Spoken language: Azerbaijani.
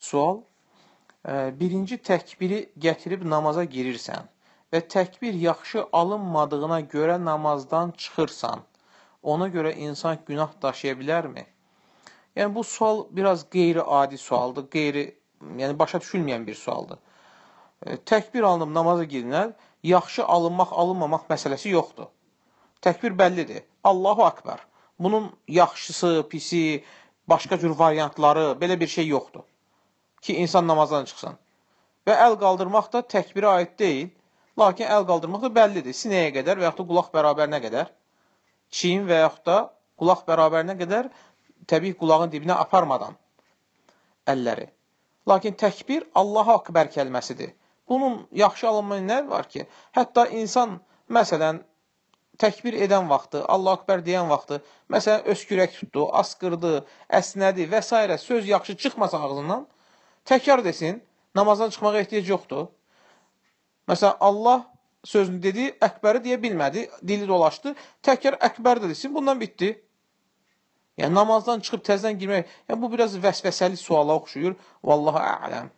Sual, birinci təkbiri gətirib namaza girirsən və təkbir yaxşı alınmadığına görə namazdan çıxırsan. Ona görə insan günah daşıya bilərmi? Yəni, bu sual biraz qeyri-adi sualdır, yəni başa düşülməyən bir sualdır. Təkbir alınıb namaza girinər, yaxşı alınmaq, alınmamaq məsələsi yoxdur. Təkbir bəllidir. Allahu Akbar. Bunun yaxşısı, pisi, başqa cür variantları, belə bir şey yoxdur ki, insan namazdan çıxsın. Və əl qaldırmaq da təkbirə aid deyil, lakin əl qaldırmaq da bəllidir. Sinəyə qədər və yaxud da qulaq bərabərinə qədər, çiyin və yaxud da qulaq bərabərinə qədər, təbii qulağın dibinə aparmadan əlləri. Lakin təkbir Allahu Akbar kəlməsidir. Bunun yaxşı alınmaya nə var ki? Hətta insan, məsələn, təkbir edən vaxtı, Allahu Akbar deyən vaxtı, məsələn, öskürək tutdu, asqırdı, əsnədi və s. söz yaxşı çıxmasa ağzından, təkrar desin, namazdan çıxmağa ehtiyac yoxdur. Məsələn, Allah sözünü dedi, əkbəri deyə bilmədi, dili dolaşdı, təkrar əkbər də desin, bundan bitdi. Yəni, namazdan çıxıb təzdən girmək, yəni, bu biraz vəsvəsəli suala oxşuyur. Vallahu ələm.